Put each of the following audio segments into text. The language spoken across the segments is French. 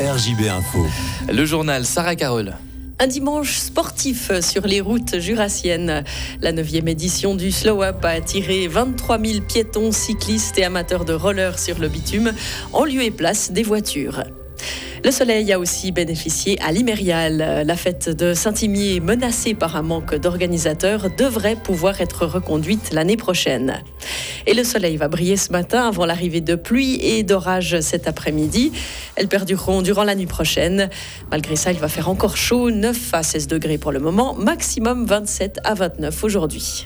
RJB Info. Le journal Sarah Carole. Un dimanche sportif sur les routes jurassiennes. La 9e édition du Slow Up a attiré 23 000 piétons, cyclistes et amateurs de roller sur le bitume, en lieu et place des voitures. Le soleil a aussi bénéficié à l'Imérial. La fête de Saint-Imier, menacée par un manque d'organisateurs, devrait pouvoir être reconduite l'année prochaine. Et le soleil va briller ce matin avant l'arrivée de pluie et d'orage cet après-midi. Elles perdureront durant la nuit prochaine. Malgré ça, il va faire encore chaud, 9 à 16 degrés pour le moment, maximum 27 à 29 aujourd'hui.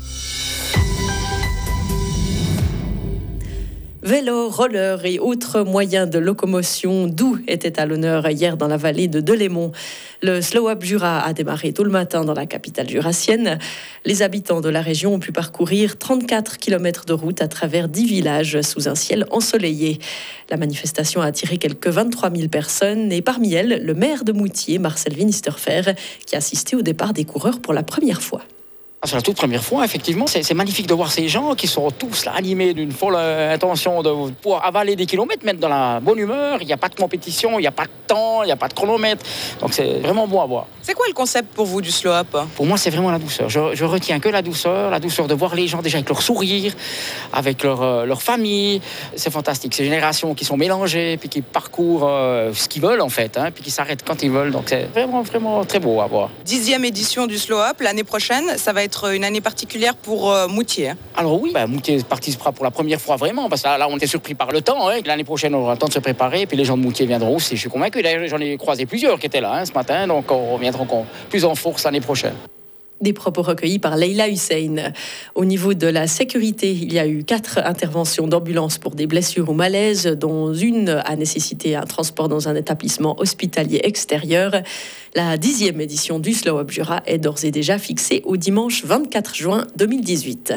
Vélo, roller et autres moyens de locomotion doux étaient à l'honneur hier dans la vallée de Delémont. Le Slow Up Jura a démarré tôt le matin dans la capitale jurassienne. Les habitants de la région ont pu parcourir 34 km de route à travers 10 villages sous un ciel ensoleillé. La manifestation a attiré quelques 23 000 personnes et parmi elles, le maire de Moutier, Marcel Winisterfer, qui a assisté au départ des coureurs pour la première fois. C'est la toute première fois, effectivement. C'est magnifique de voir ces gens qui sont tous là, animés d'une folle intention de pouvoir avaler des kilomètres, mettre dans la bonne humeur. Il n'y a pas de compétition, il n'y a pas de temps, il n'y a pas de chronomètre. Donc c'est vraiment bon à voir. C'est quoi le concept pour vous du slow up ? Pour moi, c'est vraiment la douceur. Je retiens que la douceur de voir les gens déjà avec leur sourire, avec leur famille. C'est fantastique. Ces générations qui sont mélangées, puis qui parcourent ce qu'ils veulent en fait, puis qui s'arrêtent quand ils veulent. Donc c'est vraiment, vraiment très beau à voir. 10e édition du slow up, l'année prochaine, ça va être une année particulière pour Moutier. Alors oui, Moutier participera pour la première fois vraiment, parce que là on était surpris par le temps. L'année prochaine on aura le temps de se préparer, puis les gens de Moutier viendront aussi, je suis convaincu. D'ailleurs j'en ai croisé plusieurs qui étaient là ce matin, donc on reviendra encore plus en force l'année prochaine. Des propos recueillis par Leila Hussein. Au niveau de la sécurité, il y a eu 4 interventions d'ambulance pour des blessures ou malaises, dont une a nécessité un transport dans un établissement hospitalier extérieur. La 10e édition du Slow Up Jura est d'ores et déjà fixée au dimanche 24 juin 2018.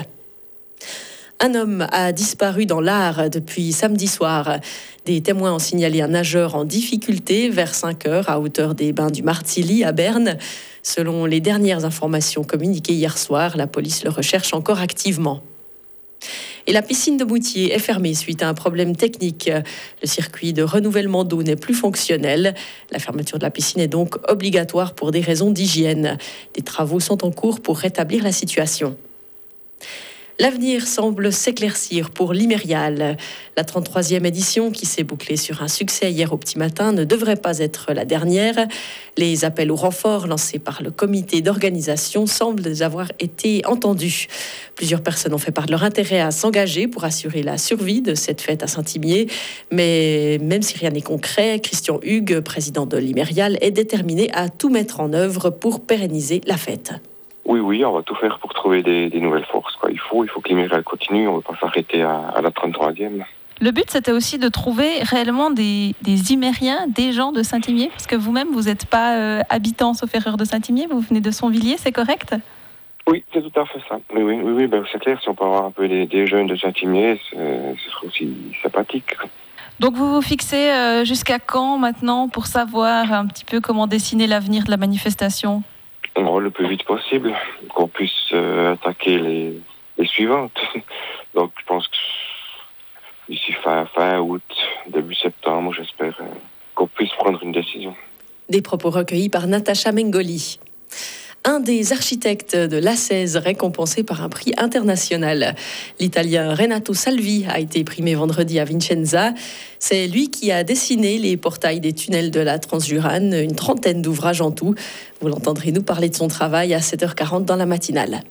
Un homme a disparu dans l'Ar depuis samedi soir. Des témoins ont signalé un nageur en difficulté vers 5 heures à hauteur des Bains du Martilly à Berne. Selon les dernières informations communiquées hier soir, la police le recherche encore activement. Et la piscine de Moutier est fermée suite à un problème technique. Le circuit de renouvellement d'eau n'est plus fonctionnel. La fermeture de la piscine est donc obligatoire pour des raisons d'hygiène. Des travaux sont en cours pour rétablir la situation. L'avenir semble s'éclaircir pour l'Imérial. La 33e édition, qui s'est bouclée sur un succès hier au petit matin, ne devrait pas être la dernière. Les appels au renfort lancés par le comité d'organisation semblent avoir été entendus. Plusieurs personnes ont fait part de leur intérêt à s'engager pour assurer la survie de cette fête à Saint-Imier. Mais même si rien n'est concret, Christian Hugues, président de l'Imérial, est déterminé à tout mettre en œuvre pour pérenniser la fête. Oui, on va tout faire pour trouver des nouvelles forces. Il faut que l'Imérial continue, on ne va pas s'arrêter à la 33e. Le but, c'était aussi de trouver réellement des Imériens, des gens de Saint-Imier, parce que vous-même, vous n'êtes pas habitant, sauf erreur, de Saint-Imier, vous venez de Sonvilliers, c'est correct ? Oui, c'est tout à fait ça. Oui, c'est clair, si on peut avoir un peu des jeunes de Saint-Imier, ce serait aussi sympathique. Donc vous vous fixez jusqu'à quand maintenant pour savoir un petit peu comment dessiner l'avenir de la manifestation ? Le plus vite possible, qu'on puisse attaquer les suivantes. Donc je pense que d'ici fin août, début septembre, j'espère qu'on puisse prendre une décision. Des propos recueillis par Natacha Mengoli. Un des architectes de l'A16 récompensé par un prix international. L'Italien Renato Salvi a été primé vendredi à Vicenza. C'est lui qui a dessiné les portails des tunnels de la Transjurane, une trentaine d'ouvrages en tout. Vous l'entendrez nous parler de son travail à 7h40 dans la matinale.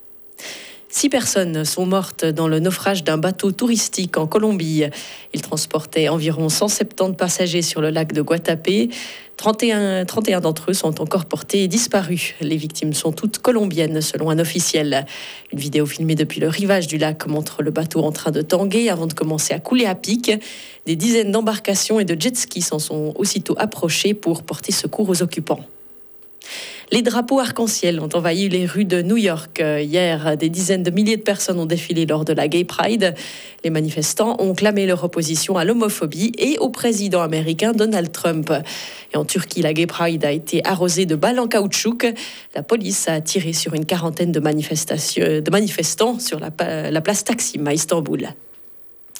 6 personnes sont mortes dans le naufrage d'un bateau touristique en Colombie. Il transportait environ 170 passagers sur le lac de Guatapé. 31 d'entre eux sont encore portés disparus. Les victimes sont toutes colombiennes, selon un officiel. Une vidéo filmée depuis le rivage du lac montre le bateau en train de tanguer avant de commencer à couler à pic. Des dizaines d'embarcations et de jet-skis s'en sont aussitôt approchés pour porter secours aux occupants. Les drapeaux arc-en-ciel ont envahi les rues de New York. Hier, des dizaines de milliers de personnes ont défilé lors de la Gay Pride. Les manifestants ont clamé leur opposition à l'homophobie et au président américain Donald Trump. Et en Turquie, la Gay Pride a été arrosée de balles en caoutchouc. La police a tiré sur une quarantaine de manifestants sur la place Taksim à Istanbul.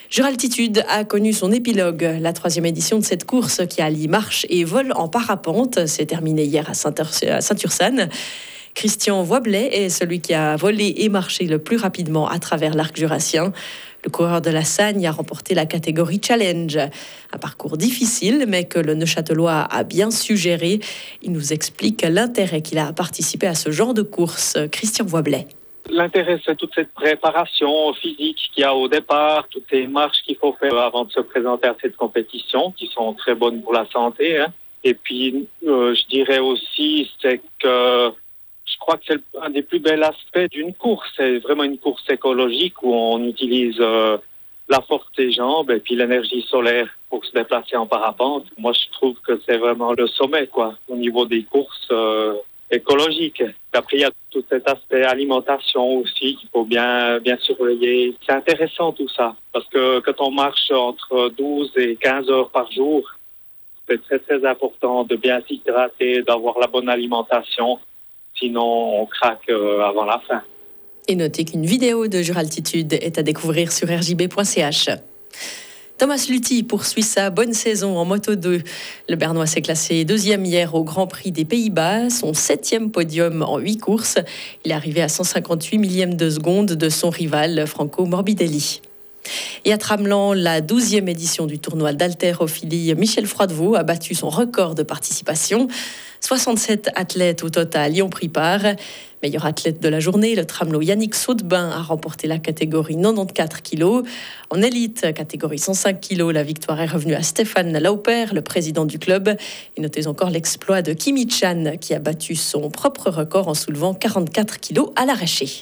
Juraltitude a connu son épilogue. La 3e édition de cette course qui allie marche et vol en parapente s'est terminée hier à Saint-Ursanne. Christian Voiblet est celui qui a volé et marché le plus rapidement à travers l'arc jurassien. Le coureur de la Sagne a remporté la catégorie Challenge. Un parcours difficile, mais que le Neuchâtelois a bien su gérer. Il nous explique l'intérêt qu'il a à participer à ce genre de course. Christian Voiblet. L'intérêt, c'est toute cette préparation physique qu'il y a au départ, toutes ces marches qu'il faut faire avant de se présenter à cette compétition, qui sont très bonnes pour la santé. Et puis, je dirais aussi, c'est que je crois que c'est un des plus bels aspects d'une course. C'est vraiment une course écologique où on utilise la force des jambes et puis l'énergie solaire pour se déplacer en parapente. Moi, je trouve que c'est vraiment le sommet, quoi, au niveau des courses écologiques. Après, il y a tout cet aspect alimentation aussi qu'il faut bien surveiller. C'est intéressant tout ça, parce que quand on marche entre 12 et 15 heures par jour, c'est très très important de bien s'hydrater, d'avoir la bonne alimentation. Sinon, on craque avant la fin. Et notez qu'une vidéo de Juraltitude est à découvrir sur rjb.ch. Thomas Luthi poursuit sa bonne saison en Moto 2. Le Bernois s'est classé 2e hier au Grand Prix des Pays-Bas, son 7e podium en 8 courses. Il est arrivé à 158 millièmes de seconde de son rival Franco Morbidelli. Et à Tramelan, la 12e édition du tournoi d'haltérophilie, Michel Froidevaux a battu son record de participation. 67 athlètes au total y ont pris part. Meilleur athlète de la journée, le Tramelot Yannick Sautebin a remporté la catégorie 94 kg. En élite, catégorie 105 kg, la victoire est revenue à Stéphane Lauper, le président du club. Et notez encore l'exploit de Kimi Chan, qui a battu son propre record en soulevant 44 kg à l'arraché.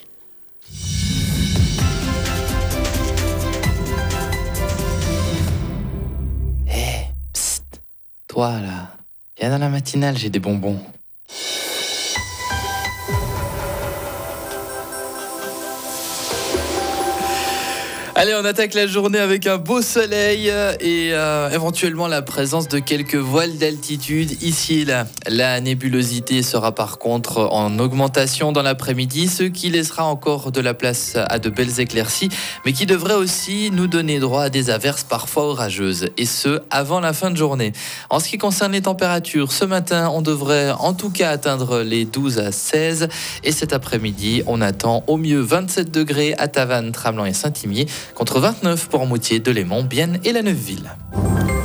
Toi là, viens dans la matinale, j'ai des bonbons. Allez, on attaque la journée avec un beau soleil et éventuellement la présence de quelques voiles d'altitude ici et là. La nébulosité sera par contre en augmentation dans l'après-midi, ce qui laissera encore de la place à de belles éclaircies, mais qui devrait aussi nous donner droit à des averses parfois orageuses, et ce, avant la fin de journée. En ce qui concerne les températures, ce matin, on devrait en tout cas atteindre les 12 à 16, et cet après-midi, on attend au mieux 27 degrés à Tavannes, Tramelan et Saint-Imier, contre 29 pour Moutier, Delémont, Bienne et la Neuveville.